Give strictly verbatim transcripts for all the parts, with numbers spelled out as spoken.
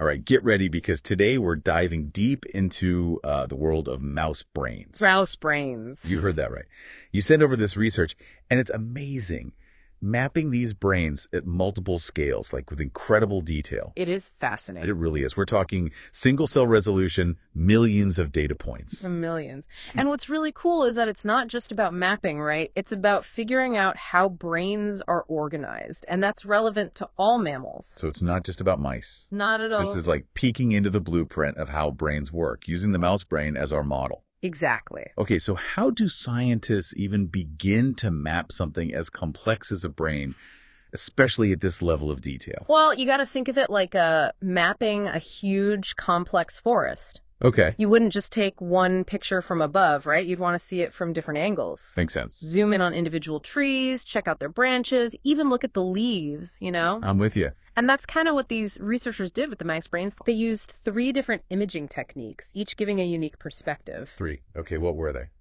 All right, get ready because today we're diving deep into uh, the world of mouse brains. Grouse brains. You heard that right. You sent over this research, and it's amazing. Mapping these brains at multiple scales, like with incredible detail. It is fascinating. It really is. We're talking single cell resolution, millions of data points. Millions. And what's really cool is that it's not just about mapping, right? It's about figuring out how brains are organized. And that's relevant to all mammals. So it's not just about mice. Not at all. This is like peeking into the blueprint of how brains work, using the mouse brain as our model. Exactly. Okay, so how do scientists even begin to map something as complex as a brain, especially at this level of detail? Well, you got to think of it like a mapping a huge, complex forest. Okay. You wouldn't just take one picture from above, right? You'd want to see it from different angles. Makes sense. Zoom in on individual trees, check out their branches, even look at the leaves, you know? I'm with you. And that's kind of what these researchers did with the mouse brains. They used three different imaging techniques, each giving a unique perspective. Three. Okay, what were they?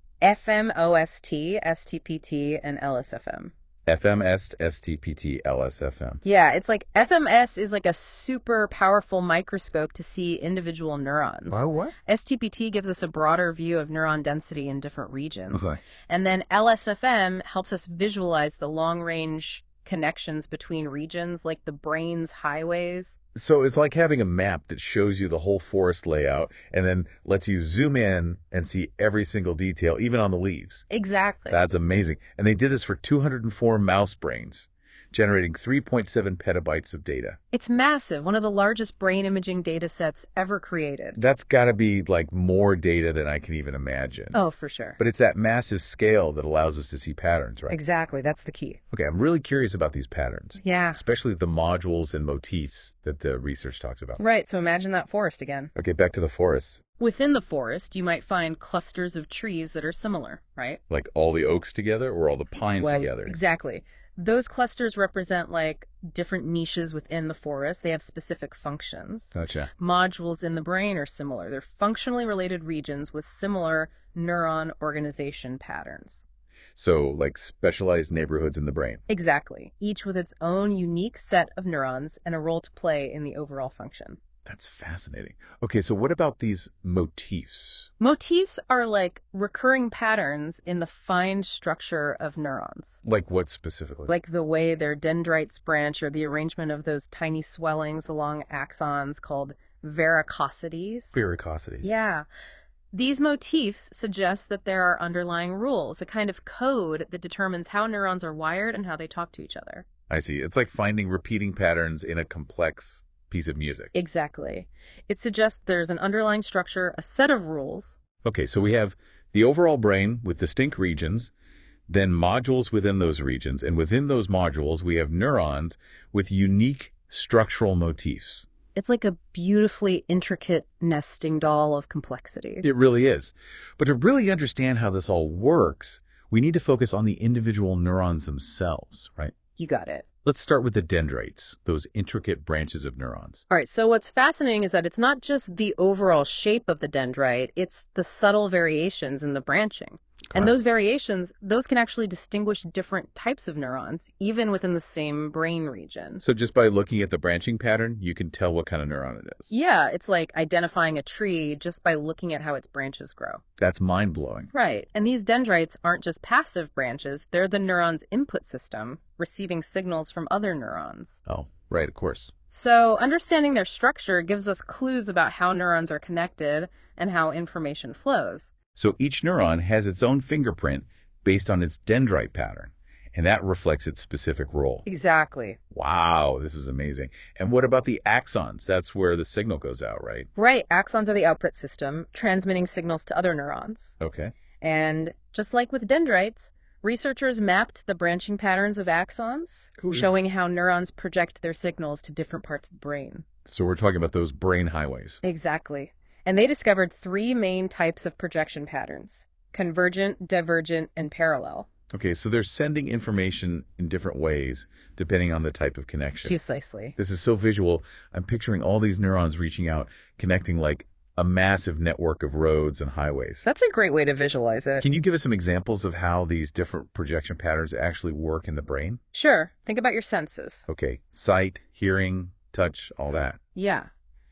F M O S T, S T P T, and L S F M. F M S, S T P T, L S F M. Yeah, it's like F M S is like a super powerful microscope to see individual neurons. Oh, what? S T P T gives us a broader view of neuron density in different regions. Okay. And then L S F M helps us visualize the long-range connections between regions, like the brain's highways. So it's like having a map that shows you the whole forest layout and then lets you zoom in and see every single detail, even on the leaves. Exactly. That's amazing. And they did this for two hundred four mouse brains, generating three point seven petabytes of data. It's massive, one of the largest brain imaging data sets ever created. That's got to be like more data than I can even imagine. Oh, for sure. But it's that massive scale that allows us to see patterns, right? Exactly. That's the key. Okay, I'm really curious about these patterns. Yeah. Especially the modules and motifs that the research talks about. Right. So imagine that forest again. Okay, back to the forests. Within the forest, you might find clusters of trees that are similar, right? Like all the oaks together or all the pines Well, together? Exactly. Those clusters represent like different niches within the forest. They have specific functions. Gotcha. Modules in the brain are similar. They're functionally related regions with similar neuron organization patterns. So like specialized neighborhoods in the brain. Exactly. Each with its own unique set of neurons and a role to play in the overall function. That's fascinating. Okay, so what about these motifs? Motifs are like recurring patterns in the fine structure of neurons. Like what specifically? Like the way their dendrites branch or the arrangement of those tiny swellings along axons called varicosities. Varicosities. Yeah. These motifs suggest that there are underlying rules, a kind of code that determines how neurons are wired and how they talk to each other. I see. It's like finding repeating patterns in a complex piece of music. Exactly. It suggests there's an underlying structure, a set of rules. Okay, so we have the overall brain with distinct regions, then modules within those regions, and within those modules we have neurons with unique structural motifs. It's like a beautifully intricate nesting doll of complexity. It really is. But to really understand how this all works, we need to focus on the individual neurons themselves, right? You got it. Let's start with the dendrites, those intricate branches of neurons. All right, so what's fascinating is that it's not just the overall shape of the dendrite, it's the subtle variations in the branching. And those variations, those can actually distinguish different types of neurons, even within the same brain region. So just by looking at the branching pattern, you can tell what kind of neuron it is. Yeah, it's like identifying a tree just by looking at how its branches grow. That's mind-blowing. Right. And these dendrites aren't just passive branches. They're the neuron's input system, receiving signals from other neurons. Oh, right, of course. So understanding their structure gives us clues about how neurons are connected and how information flows. So each neuron has its own fingerprint based on its dendrite pattern, and that reflects its specific role. Exactly. Wow, this is amazing. And what about the axons? That's where the signal goes out, right? Right. Axons are the output system, transmitting signals to other neurons. Okay. And just like with dendrites, researchers mapped the branching patterns of axons, Cool. showing how neurons project their signals to different parts of the brain. So we're talking about those brain highways. Exactly. And they discovered three main types of projection patterns: convergent, divergent, and parallel. Okay, so they're sending information in different ways depending on the type of connection. Precisely. This is so visual. I'm picturing all these neurons reaching out, connecting like a massive network of roads and highways. That's a great way to visualize it. Can you give us some examples of how these different projection patterns actually work in the brain? Sure. Think about your senses. Okay, sight, hearing, touch, all that. Yeah.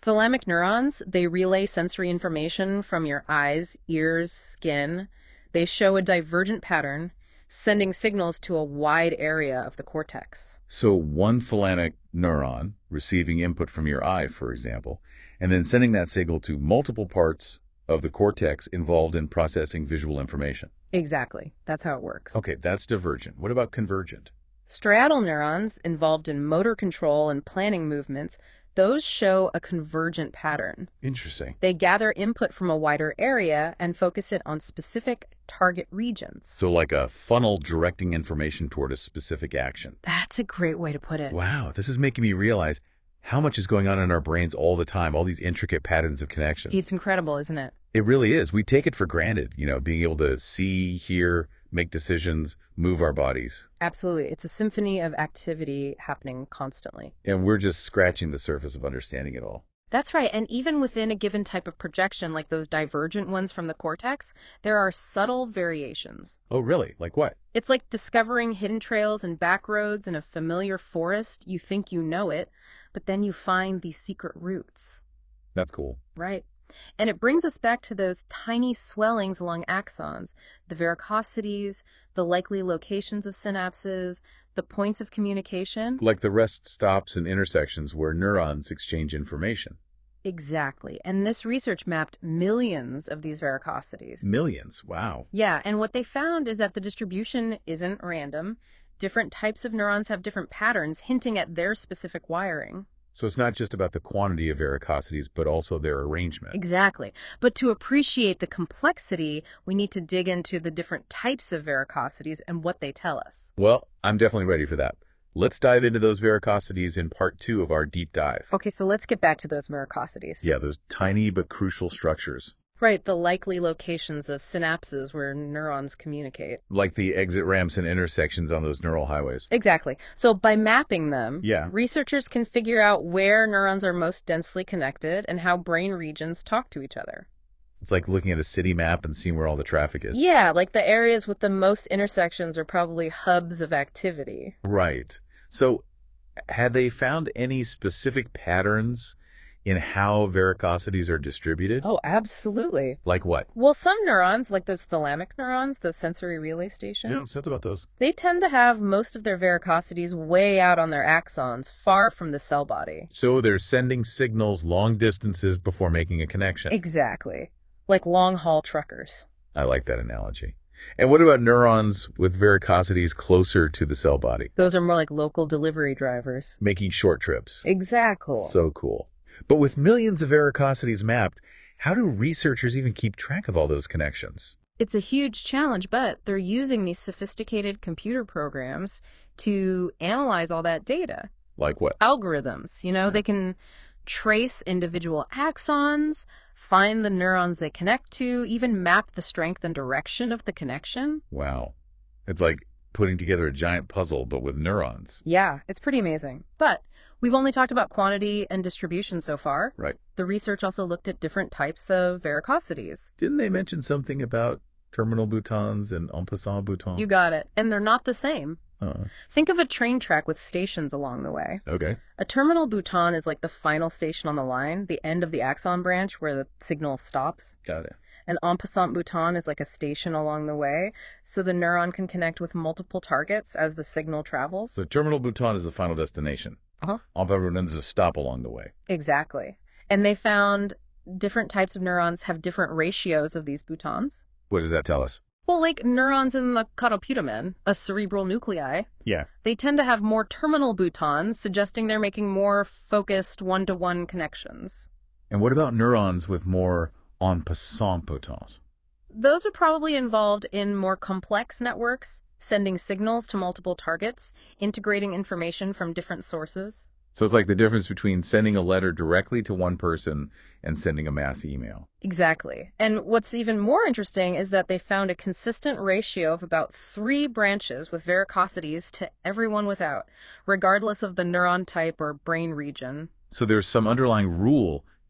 Thalamic neurons, they relay sensory information from your eyes, ears, skin. They show a divergent pattern, sending signals to a wide area of the cortex. So one thalamic neuron receiving input from your eye, for example, and then sending that signal to multiple parts of the cortex involved in processing visual information. Exactly. That's how it works. Okay, that's divergent. What about convergent? Striatal neurons involved in motor control and planning movements, those show a convergent pattern. Interesting. They gather input from a wider area and focus it on specific target regions. So like a funnel directing information toward a specific action. That's a great way to put it. Wow, this is making me realize how much is going on in our brains all the time, all these intricate patterns of connections. It's incredible, isn't it? It really is. We take it for granted, you know, being able to see, hear, make decisions, move our bodies. Absolutely. It's a symphony of activity happening constantly. And we're just scratching the surface of understanding it all. That's right. And even within a given type of projection, like those divergent ones from the cortex, there are subtle variations. Oh, really? Like what? It's like discovering hidden trails and back roads in a familiar forest. You think you know it, but then you find these secret routes. That's cool. Right. And it brings us back to those tiny swellings along axons, the varicosities, the likely locations of synapses, the points of communication. Like the rest stops and intersections where neurons exchange information. Exactly. And this research mapped millions of these varicosities. Millions. Wow. Yeah, and what they found is that the distribution isn't random. Different types of neurons have different patterns hinting at their specific wiring. So it's not just about the quantity of varicosities, but also their arrangement. Exactly. But to appreciate the complexity, we need to dig into the different types of varicosities and what they tell us. Well, I'm definitely ready for that. Let's dive into those varicosities in part two of our deep dive. Okay, so let's get back to those varicosities. Yeah, those tiny but crucial structures. Right, the likely locations of synapses where neurons communicate. Like the exit ramps and intersections on those neural highways. Exactly. So by mapping them, Yeah. researchers can figure out where neurons are most densely connected and how brain regions talk to each other. It's like looking at a city map and seeing where all the traffic is. Yeah, like the areas with the most intersections are probably hubs of activity. Right. So had they found any specific patterns in how varicosities are distributed? Oh, absolutely. Like what? Well, some neurons, like those thalamic neurons, those sensory relay stations, Yeah, about those. they tend to have most of their varicosities way out on their axons, far from the cell body. So they're sending signals long distances before making a connection. Exactly. Like long-haul truckers. I like that analogy. And what about neurons with varicosities closer to the cell body? Those are more like local delivery drivers. Making short trips. Exactly. So cool. But with millions of varicosities mapped, how do researchers even keep track of all those connections? It's a huge challenge, but they're using these sophisticated computer programs to analyze all that data. Like what? Algorithms, you know, they can trace individual axons, find the neurons they connect to, even map the strength and direction of the connection. Wow. It's like putting together a giant puzzle, but with neurons. Yeah, it's pretty amazing. But we've only talked about quantity and distribution so far. Right. The research also looked at different types of varicosities. Didn't they mention something about terminal boutons and en passant boutons? You got it. And they're not the same. Uh, Think of a train track with stations along the way. okay. A terminal bouton is like the final station on the line, the end of the axon branch where the signal stops. Got it. An en passant bouton is like a station along the way, so the neuron can connect with multiple targets as the signal travels. The terminal bouton is the final destination. Uh-huh. En passant is a stop along the way. Exactly. And they found different types of neurons have different ratios of these boutons. What does that tell us? Well, like neurons in the caudoputamen, a cerebral nuclei, Yeah. they tend to have more terminal boutons, suggesting they're making more focused one-to-one connections. And what about neurons with more en passant boutons? Those are probably involved in more complex networks, sending signals to multiple targets, integrating information from different sources. So it's like the difference between sending a letter directly to one person and sending a mass email. Exactly. And what's even more interesting is that they found a consistent ratio of about three branches with varicosities to everyone without, regardless of the neuron type or brain region. So there's some underlying rule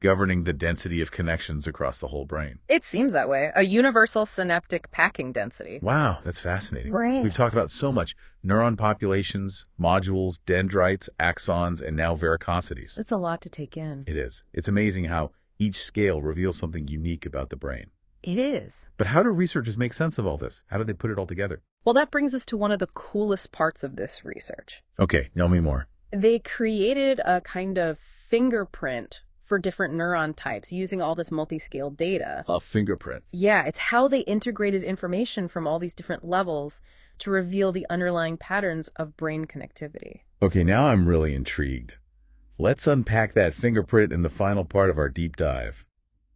governing the density of connections across the whole brain. It seems that way. A universal synaptic packing density. Wow, that's fascinating. Right. We've talked about so much. Neuron populations, modules, dendrites, axons, and now varicosities. It's a lot to take in. It is. It's amazing how each scale reveals something unique about the brain. It is. But how do researchers make sense of all this? How do they put it all together? Well, that brings us to one of the coolest parts of this research. Okay, tell me more. They created a kind of fingerprint for different neuron types using all this multi-scale data. A fingerprint. Yeah, it's how they integrated information from all these different levels to reveal the underlying patterns of brain connectivity. Okay, now I'm really intrigued. Let's unpack that fingerprint in the final part of our deep dive.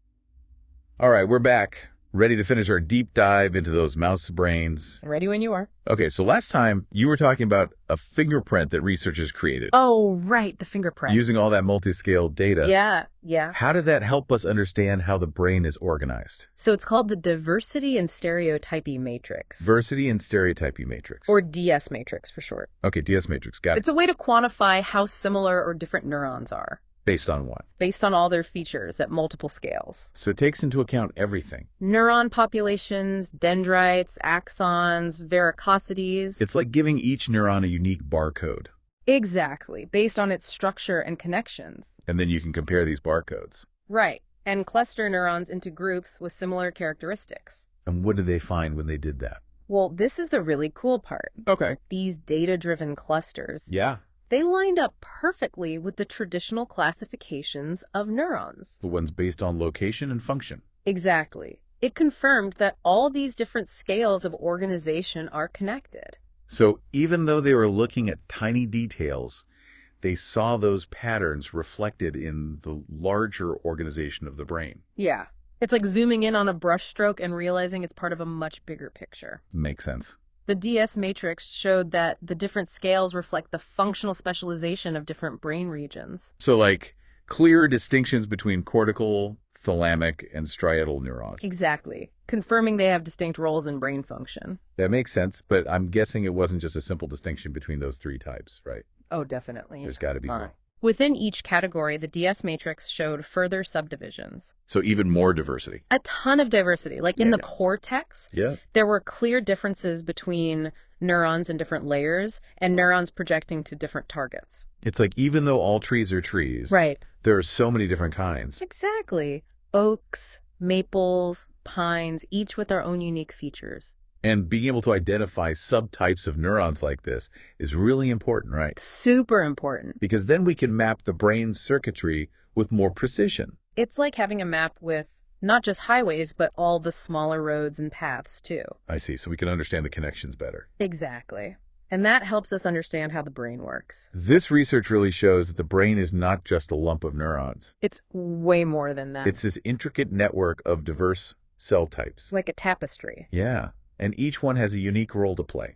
All right, we're back, ready to finish our deep dive into those mouse brains. Ready when you are. Okay, so last time you were talking about a fingerprint that researchers created. Oh, right, the fingerprint. Using all that multi-scale data. Yeah, yeah. How did that help us understand how the brain is organized? So it's called the diversity and stereotypy matrix. Diversity and stereotypy matrix. Or D S matrix for short. Okay, D S matrix, got it. It's a way to quantify how similar or different neurons are. Based on what? Based on all their features at multiple scales. So it takes into account everything. Neuron populations, dendrites, axons, varicosities. It's like giving each neuron a unique barcode. Exactly, based on its structure and connections. And then you can compare these barcodes. Right, and cluster neurons into groups with similar characteristics. And what did they find when they did that? Well, this is the really cool part. Okay. These data-driven clusters. Yeah. They lined up perfectly with the traditional classifications of neurons. The ones based on location and function. Exactly. It confirmed that all these different scales of organization are connected. So even though they were looking at tiny details, they saw those patterns reflected in the larger organization of the brain. Yeah. It's like zooming in on a brushstroke and realizing it's part of a much bigger picture. Makes sense. The D S matrix showed that the different scales reflect the functional specialization of different brain regions. So like clear distinctions between cortical, thalamic, and striatal neurons. Exactly. Confirming they have distinct roles in brain function. That makes sense, but I'm guessing it wasn't just a simple distinction between those three types, right? Oh, definitely. There's got to be Uh, more. Within each category, the D S matrix showed further subdivisions. So even more diversity. A ton of diversity. Like in Yeah. the cortex, Yeah. there were clear differences between neurons in different layers and neurons projecting to different targets. It's like even though all trees are trees, Right. there are so many different kinds. Exactly. Oaks, maples, pines, each with their own unique features. And being able to identify subtypes of neurons like this is really important, right? Super important. Because then we can map the brain's circuitry with more precision. It's like having a map with not just highways, but all the smaller roads and paths, too. I see, so we can understand the connections better. Exactly. And that helps us understand how the brain works. This research really shows that the brain is not just a lump of neurons. It's way more than that. It's this intricate network of diverse cell types. like a tapestry. Yeah, and each one has a unique role to play.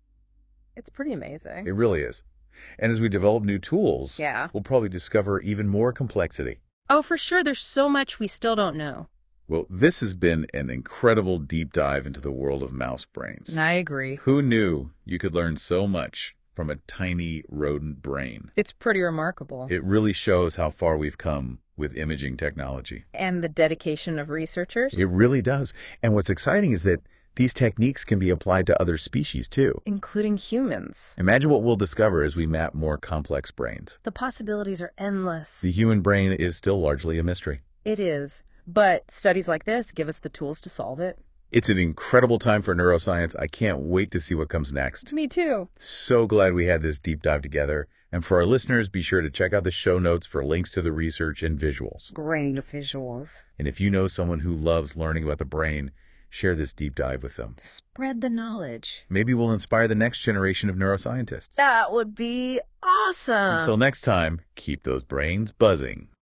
It's pretty amazing. It really is. And as we develop new tools, Yeah. we'll probably discover even more complexity. Oh, for sure. There's so much we still don't know. Well, this has been an incredible deep dive into the world of mouse brains. I agree. Who knew you could learn so much from a tiny rodent brain? It's pretty remarkable. It really shows how far we've come with imaging technology. And the dedication of researchers. It really does. And what's exciting is that these techniques can be applied to other species too. Including humans. Imagine what we'll discover as we map more complex brains. The possibilities are endless. The human brain is still largely a mystery. It is. But studies like this give us the tools to solve it. It's an incredible time for neuroscience. I can't wait to see what comes next. Me too. So glad we had this deep dive together. And for our listeners, be sure to check out the show notes for links to the research and visuals. Great visuals. And if you know someone who loves learning about the brain, share this deep dive with them. Spread the knowledge. Maybe we'll inspire the next generation of neuroscientists. That would be awesome. Until next time, keep those brains buzzing.